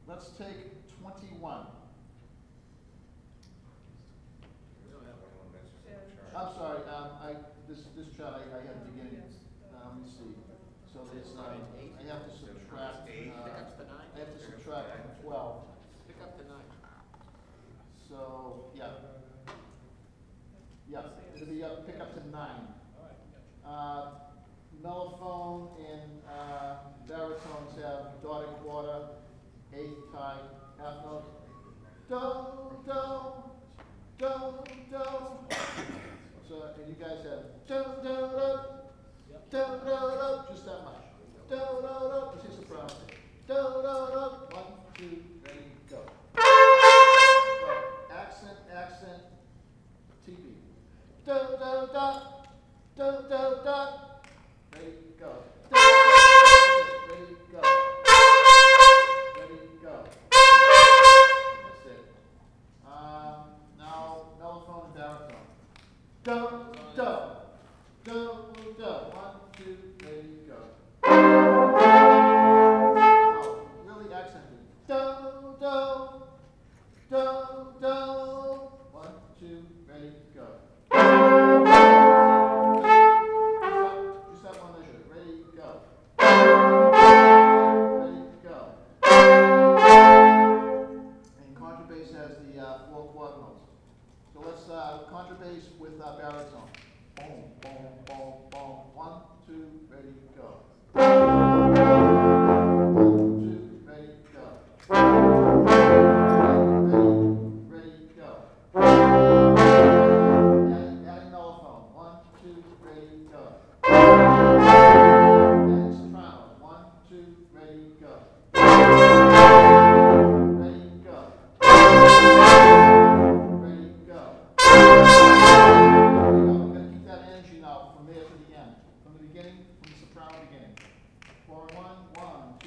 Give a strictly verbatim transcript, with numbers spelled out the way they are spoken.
let's take twenty-one. We don't have anyone mentioned in the chart. I'm sorry, um, I, this, this chart I, I had at the beginning, uh, let me see. So it's, um, I have to subtract, Eight. uh, Pick up to nine? I have to subtract twelve. Pick up to nine. So, yeah. Yeah, it'll be up, pick up to nine. Uh, mellophone and, uh, baritones have dotted quarter, eighth time, half note. Do, do, do, do. So, and you guys have do, do, do, do, do, do, just that much. Do, do, do, let's see soprano. Do, do, do, one, two, ready, go. Right. Accent, accent, T P. Do, do, do, do, do, do. Ready, go. Do, ready, go. Ready, go. That's it. Um, now, mellophone and baritone. Do, do, do, do. One, two, ready, go. No, really accented. Do, do, do, do. One, two, ready, go. Just that one measure. Ready, go. Ready, go. And contrabass has the uh, four quarter notes. So let's uh, contrabass with uh, baritone. Boom, boom, boom, boom. One, two, ready, go. One, two, ready, go. Ready, ready, go. Adding, adding mellophone. One, two, ready, go. Adding soprano. One, two, ready, go.